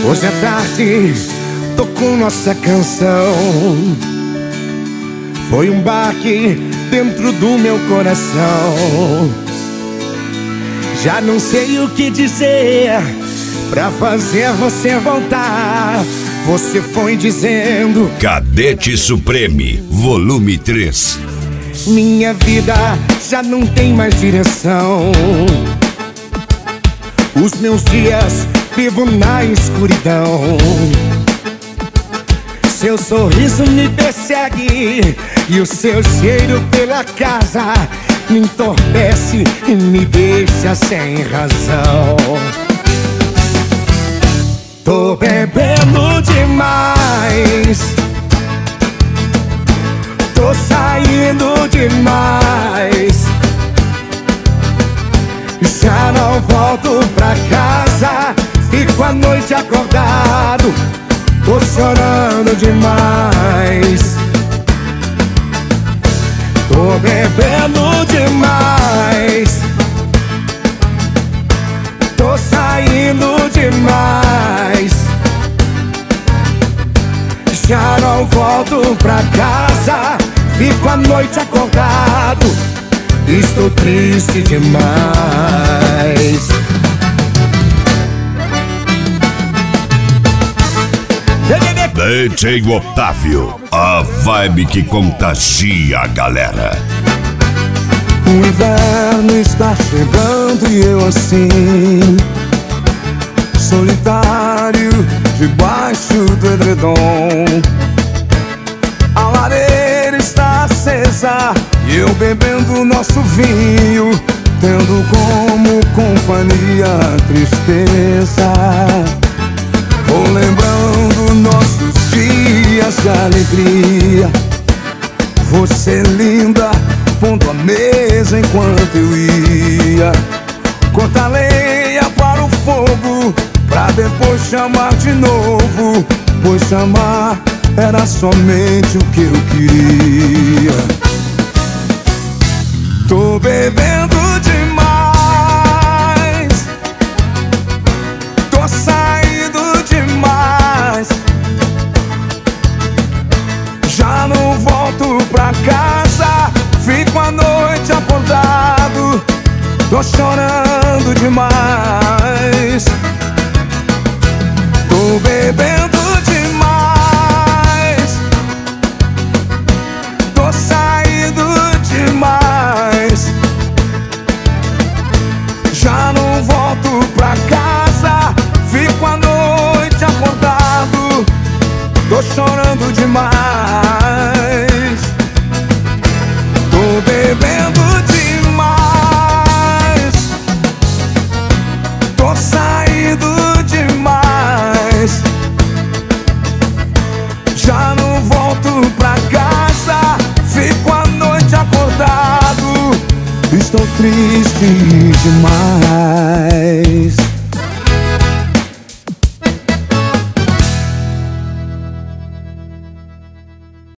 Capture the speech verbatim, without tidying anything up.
Hoje à tarde tocou nossa canção. Foi um baque dentro do meu coração. Já não sei o que dizer pra fazer você voltar. Você foi dizendo: Cadete Supreme, volume três. Minha vida já não tem mais direção. Os meus dias vivo na escuridão. Seu sorriso me persegue e o seu cheiro pela casa me entorpece e me deixa sem razão. Tô bebendo demais, tô saindo demais, já não volto pra casa, fico a noite acordado, tô chorando demais. Tô bebendo demais, tô saindo demais, já não volto pra casa, fico a noite acordado, estou triste demais. D J Otávio, a vibe que contagia a galera. O inverno está chegando e eu assim, solitário, debaixo do edredom. A lareira está acesa e eu bebendo nosso vinho, tendo como companhia a tristeza. Vou lembrando nossos dias de alegria, você linda, pondo a mesa enquanto eu ia cortar lenha para o fogo, pra depois chamar de novo, pois chamar era somente o que eu queria. Tô bebendo demais, tô saindo demais, já não volto pra casa, fico a noite acordado, tô chorando demais. Tô bebendo demais, tô saindo demais, já não volto pra casa, fico a noite acordado, tô chorando demais. Tô bebendo demais, tô saindo demais, já não volto pra casa, fico a noite acordado, estou triste demais.